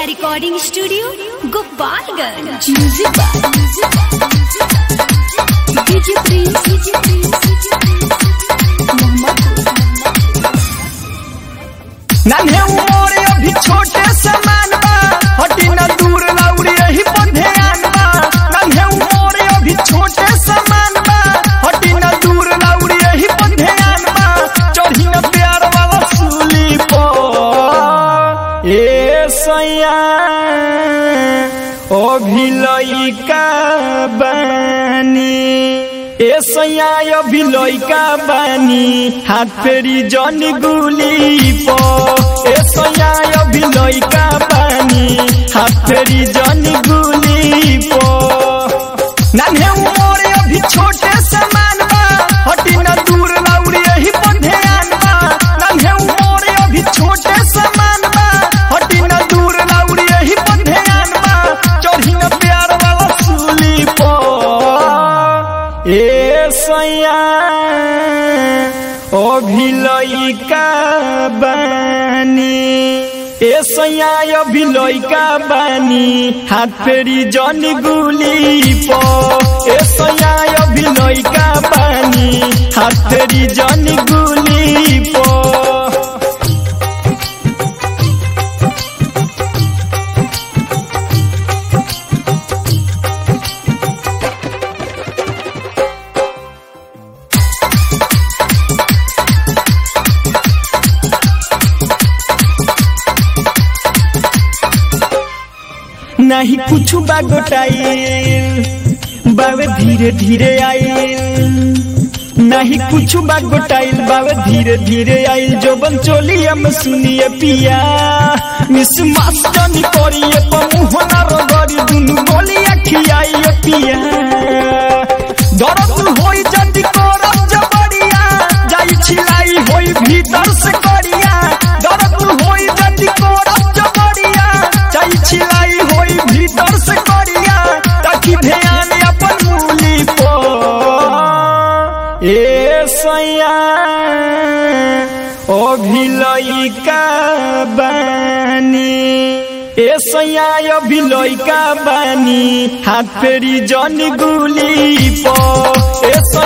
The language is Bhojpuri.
Aditya Recording Studio, Gopalganj. DJ Prince. नन्हे उमर अभी छोटे समान बा, हटी न दूर लौड़ी यही पर ध्यान बा। नन्हे उमर अभी छोटे समान बा, हटी न दूर लौड़ी यही पर ध्यान बा। चढ़ी न प्यार वाला सूली पर ए सैया अभी लइका बानी, ए सैया अभी लइका बानी, हाथ फेरी जन गुली पो। ए सैया अभी लइका बानी, हाथ फेरी जन गुली पो। नन्हे उमर अभी छोटे समान बा, हटी न दूर लौड़ी यही पर ध्यान बा। नन्हे उमर अभी छोटे समान बा, हटी न दूर लौड़ी यही पर ध्यान बा। चढ़ी न प्यार वाला सूली पो ए सैया अभी लइका बानी, ए सैया अभी लइका बानी, हाथ फेरी जन गुली पो। ए सैया अभी लइका बानी, हाथ फेरी जन गुली पो। नहीं कुछ बागोटाइल बावे धीरे धीरे आइल, नहीं कुछ बागोटाइल बावे धीरे धीरे आइल। जो बन चोलिया में सुनिए पिया, मिस मास्टनी करिए पमुहना रगड़ी, दुनु बोलिया खियाइए पिया। दर्द होई जल्दी करब जबरिया, जाई छिलाई होई भीतर से करिया। दर्द होई जल्दी करब जबरिया, जाई छिलाई होई भीतर से करिया। ताकि ध्यान अपन मूली पो ए सैया अभी लइका बानी, ए सैया अभी लइका बानी, हाथ फेरी जन गुली पो। ए